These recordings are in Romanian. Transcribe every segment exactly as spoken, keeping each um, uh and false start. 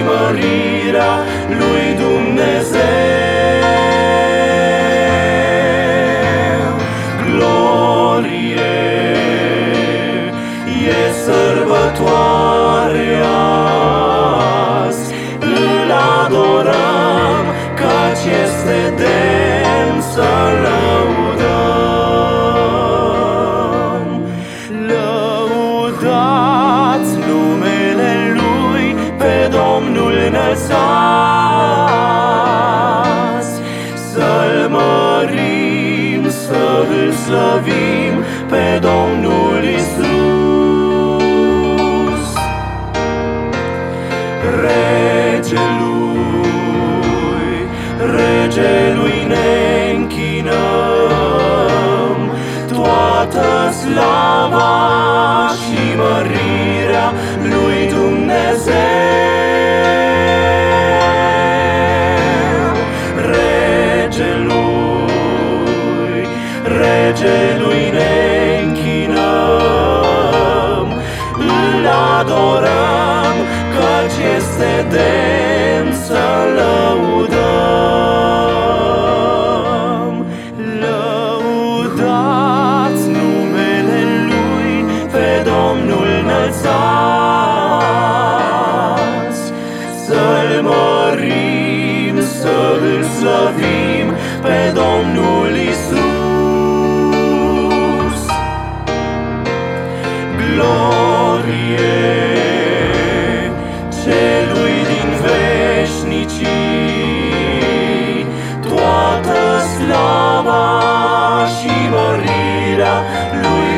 mărirea lui Dumnezeu. Glorie, e sărbătoare azi, îl adorăm, căci este demn să lăudăm. Lăudați numele Lui, pe Domnul înălțați, să-L mărim, să-L slăvim, pe Domnul Iisus. Regelui, Regelui ne închinăm, toată slava și mărirea lui Dumnezeu. Regelui, Regelui ne închinăm, îl adorăm, căci este demn să lăudăm. Lăudați numele Lui, pe Domnul înălțați, să-L mărim, să-L slăvim, pe Domnul Iisus. Glorie Celui din veșnicii, toată slava și mărirea lui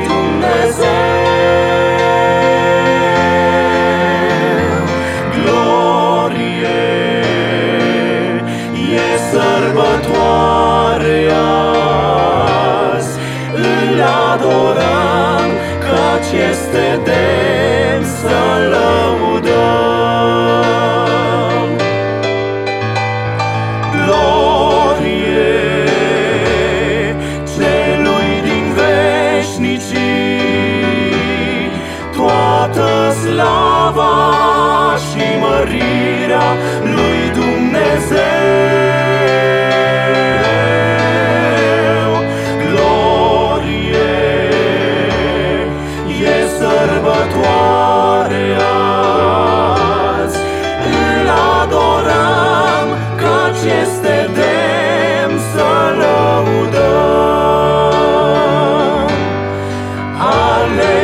Dumnezeu. Glorie, e sărbătoare azi, îl adorăm, căci este demn să lăudăm. Glorie Celui din veșnicii, toată slava și mărirea lui Dumnezeu. Glorie, e sărbătoare azi, îl adorăm, căci este demn să lăudăm. Aleluia.